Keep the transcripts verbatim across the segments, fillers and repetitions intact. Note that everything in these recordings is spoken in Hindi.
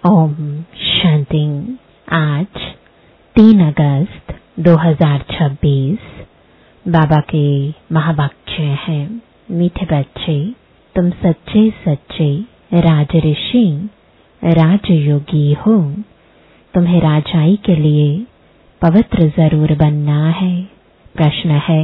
ओम शांति। आज तीन अगस्त दो हज़ार छब्बीस बाबा के महावाक्य हैं। मीठे बच्चे, तुम सच्चे सच्चे राज ऋषि राजयोगी हो। तुम्हें राजाई के लिए पवित्र जरूर बनना है। प्रश्न है,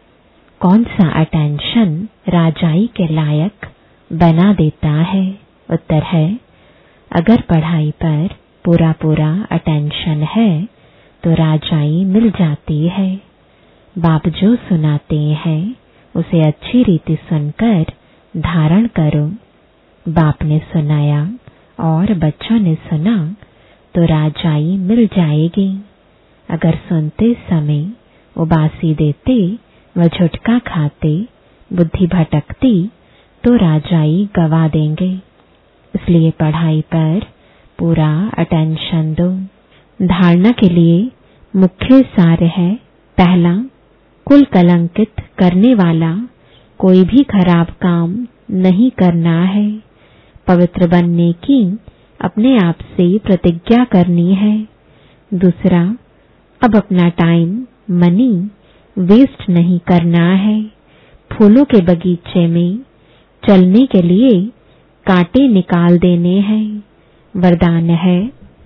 कौन सा अटेंशन राजाई के लायक बना देता है? उत्तर है, अगर पढ़ाई पर पूरा पूरा अटेंशन है तो राजाई मिल जाती है। बाप जो सुनाते हैं उसे अच्छी रीति सुनकर धारण करो। बाप ने सुनाया और बच्चों ने सुना तो राजाई मिल जाएगी। अगर सुनते समय उबासी देते व झुटका खाते बुद्धि भटकती तो राजाई गवा देंगे। इसलिए पढ़ाई पर पूरा अटेंशन दो। धारणा के लिए मुख्य सार है, पहला, कुल कलंकित करने वाला कोई भी खराब काम नहीं करना है। पवित्र बनने की अपने आप से प्रतिज्ञा करनी है। दूसरा, अब अपना टाइम मनी वेस्ट नहीं करना है। फूलों के बगीचे में चलने के लिए कांटे निकाल देने हैं। वरदान है,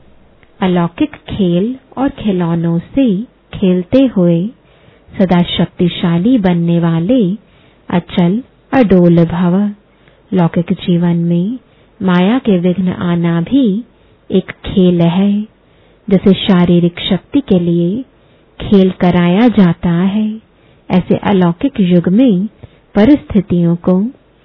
अलौकिक खेल और खिलौनों से खेलते हुए सदा शक्तिशाली बनने वाले अचल अडोल भव। लौकिक जीवन में माया के विघ्न आना भी एक खेल है। जैसे शारीरिक शक्ति के लिए खेल कराया जाता है, ऐसे अलौकिक युग में परिस्थितियों को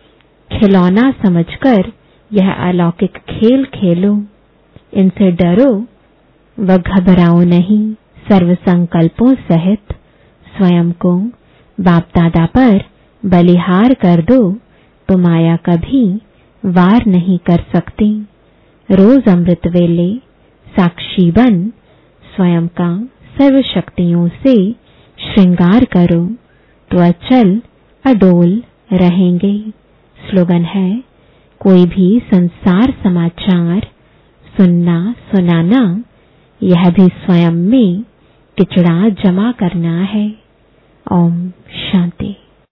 खिलौना समझकर यह अलौकिक खेल खेलो। इनसे डरो व घबराओ नहीं। सर्व संकल्पों सहित स्वयं को बाप दादा पर बलिहार कर दो तो माया कभी वार नहीं कर सकती। रोज अमृत वेले साक्षी बन स्वयं का सर्व शक्तियों से श्रृंगार करो तो अचल अडोल रहेंगे। स्लोगन है, कोई भी संसार समाचार सुनना सुनाना यह भी स्वयं में किचड़ा जमा करना है। ओम शांति।